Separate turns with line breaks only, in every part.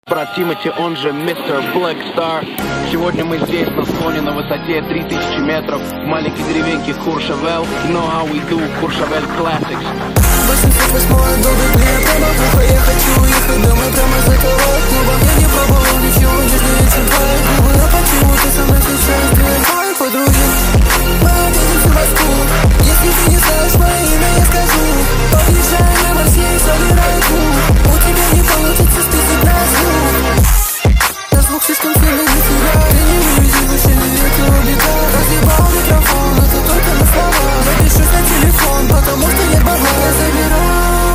Брат Тимати, он же мистер Блэкстар. Сегодня мы здесь на склоне на высоте 3000 метров в маленькой деревеньке Куршавел. You know how we do, Куршавел Classics.
88-й долбит мне прямо в ухо. Я хочу уехать домой прямо из этого клуба. Я не пробовал ничего нежнее, чем твои губы. А почему ты со мной сейчас? Ты мои подруги. Мы едем в Москву. Если ты не знаешь мое имя, я скажу. Подъезжай на Марсе и собирай клуб. У тебя не получится списать на звук. На звук слишком сильный для тебя. Ты не вывези выше, это беда. Разъебал микрофон, это только на слова. Запишусь на телефон, потому что нет бабла. Я забираю.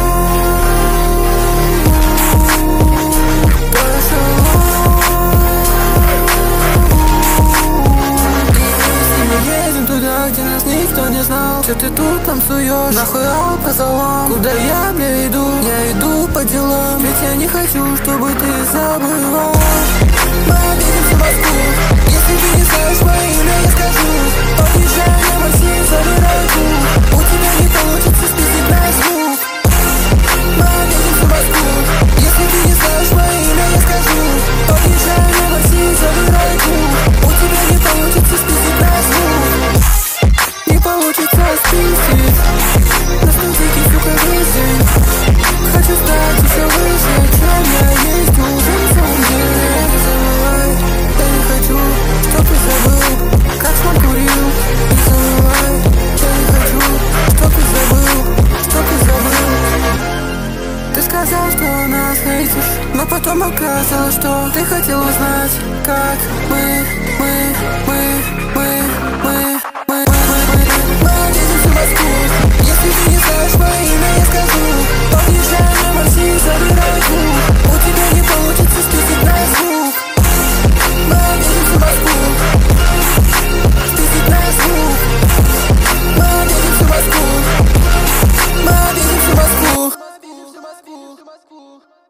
Туда, где нас никто не знал. Что ты тут танцуешь? Нахуй алкозалом. Куда я, бля, иду? Я иду по делам. Ведь я не хочу, чтобы ты забывал. Мы обидимся в Москву. Если ты не знаешь мое имя, я скажу. Подъезжай на Марсе, забирай клуб. У тебя не получится списать на звук. Мы обидимся в Москву. Если ты не знаешь мое имя, я скажу. Подъезжай на Марсе, забирай клуб. У тебя не получится списать на звук. Не получится списать. На студике, сука, весь день. Хочу стать еще выше, чем я есть уже на самом деле. Не забывай, я не хочу, чтоб ты забыл, как сам курил. Не забывай, я не хочу, чтоб ты забыл. Ты сказал, что нас хейтишь, но потом оказалось, что ты хотел узнать, как мы едем в Москву. Если ты не знаешь мое имя, я скажу. Подъезжай на Марсе, забирай клуб. У тебя не получится списать на звук. Мы едем в Москву. Списать на звук. Мы едем в Москву. Мы едем в Москву.